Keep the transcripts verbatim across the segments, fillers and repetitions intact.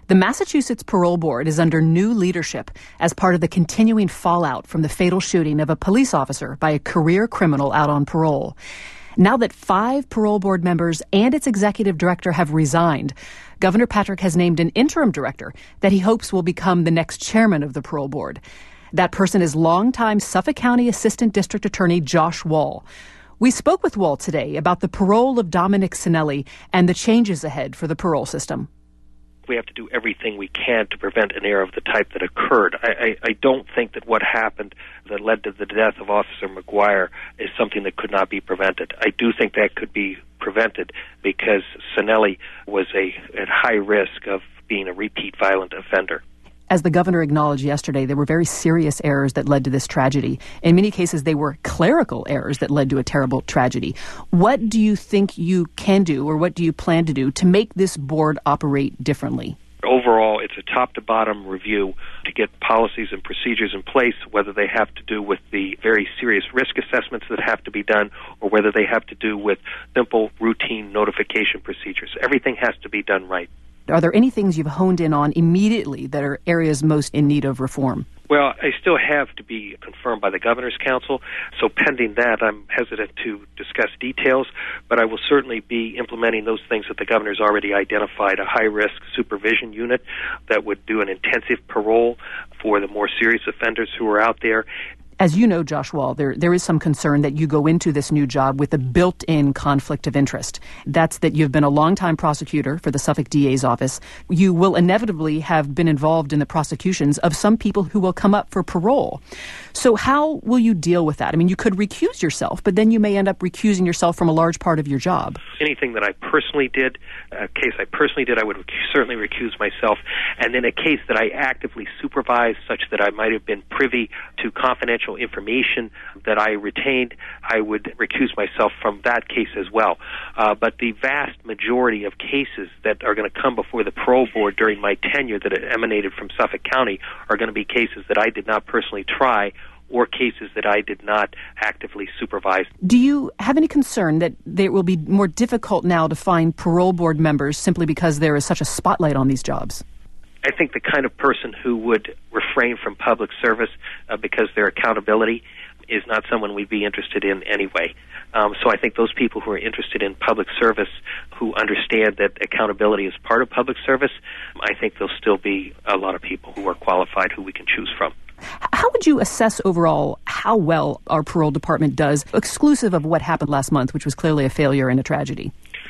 The Massachusetts Parole Board is under new leadership as part of the continuing fallout from the fatal shooting of a police officer by a career criminal out on parole. Now that five parole board members and its executive director have resigned, Governor Patrick has named an interim director that he hopes will become the next chairman of the parole board. That person is longtime Suffolk County Assistant District Attorney Josh Wall. We spoke with Wall today about the parole of Dominic Cinelli and the changes ahead for the parole system. We have to do everything we can to prevent an error of the type that occurred. I, I, I don't think that what happened that led to the death of Officer McGuire is something that could not be prevented. I do think that could be prevented because Cinelli was a, at high risk of being a repeat violent offender. As the governor acknowledged yesterday, there were very serious errors that led to this tragedy. In many cases, they were clerical errors that led to a terrible tragedy. What do you think you can do, or what do you plan to do, to make this board operate differently? Overall, it's a top-to-bottom review to get policies and procedures in place, whether they have to do with the very serious risk assessments that have to be done or whether they have to do with simple, routine notification procedures. Everything has to be done right. Are there any things you've honed in on immediately that are areas most in need of reform? Well, I still have to be confirmed by the Governor's Council, so pending that, I'm hesitant to discuss details, but I will certainly be implementing those things that the Governor's already identified, a high-risk supervision unit that would do an intensive parole for the more serious offenders who are out there. As you know, Josh Wall, there, there is some concern that you go into this new job with a built-in conflict of interest. That's that you've been a longtime prosecutor for the Suffolk D A's office. You will inevitably have been involved in the prosecutions of some people who will come up for parole. So how will you deal with that? I mean, you could recuse yourself, but then you may end up recusing yourself from a large part of your job. Anything that I personally did, a case I personally did, I would certainly recuse myself. And in a case that I actively supervised, such that I might have been privy to confidential information that I retained, I would recuse myself from that case as well. Uh, but the vast majority of cases that are going to come before the parole board during my tenure that emanated from Suffolk County are going to be cases that I did not personally try or cases that I did not actively supervise. Do you have any concern that it will be more difficult now to find parole board members simply because there is such a spotlight on these jobs? I think the kind of person who would refrain from public service uh, because their accountability is not someone we'd be interested in anyway. Um, so I think those people who are interested in public service, who understand that accountability is part of public service, I think there'll still be a lot of people who are qualified who we can choose from. How would you assess overall how well our parole department does, exclusive of what happened last month, which was clearly a failure and a tragedy?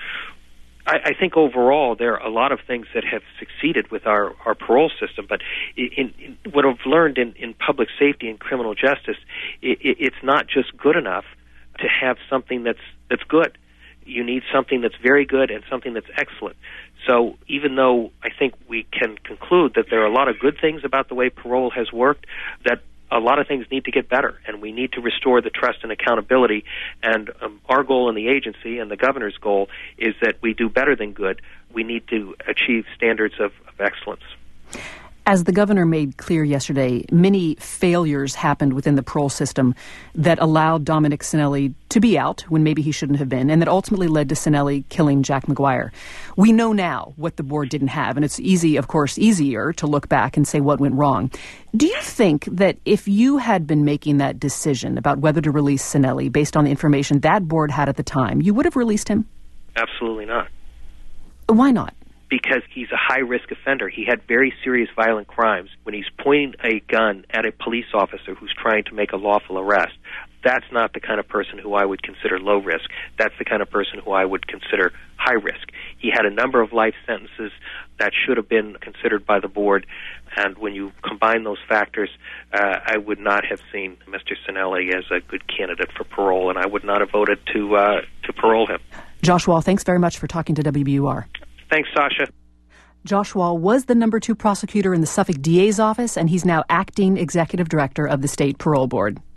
I, I think overall there are a lot of things that have succeeded with our, our parole system, but in, in, what I've learned in, in public safety and criminal justice, it, it, it's not just good enough to have something that's that's good. You need something that's very good and something that's excellent. So even though I think we can conclude that there are a lot of good things about the way parole has worked, that a lot of things need to get better, and we need to restore the trust and accountability. And um, our goal in the agency and the governor's goal is that we do better than good. We need to achieve standards of, of excellence. As the governor made clear yesterday, many failures happened within the parole system that allowed Dominic Cinelli to be out when maybe he shouldn't have been, and that ultimately led to Cinelli killing Jack McGuire. We know now what the board didn't have, and it's easy, of course, easier to look back and say what went wrong. Do you think that if you had been making that decision about whether to release Cinelli based on the information that board had at the time, you would have released him? Absolutely not. Why not? Because he's a high-risk offender. He had very serious violent crimes. When he's pointing a gun at a police officer who's trying to make a lawful arrest, that's not the kind of person who I would consider low risk. That's the kind of person who I would consider high risk. He had a number of life sentences that should have been considered by the board, and when you combine those factors, uh, I would not have seen Mister Cinelli as a good candidate for parole, and I would not have voted to uh, to parole him. Josh Wall, thanks very much for talking to W B U R. Thanks, Sasha. Josh Wall was the number two prosecutor in the Suffolk D A's office, and he's now acting executive director of the state parole board.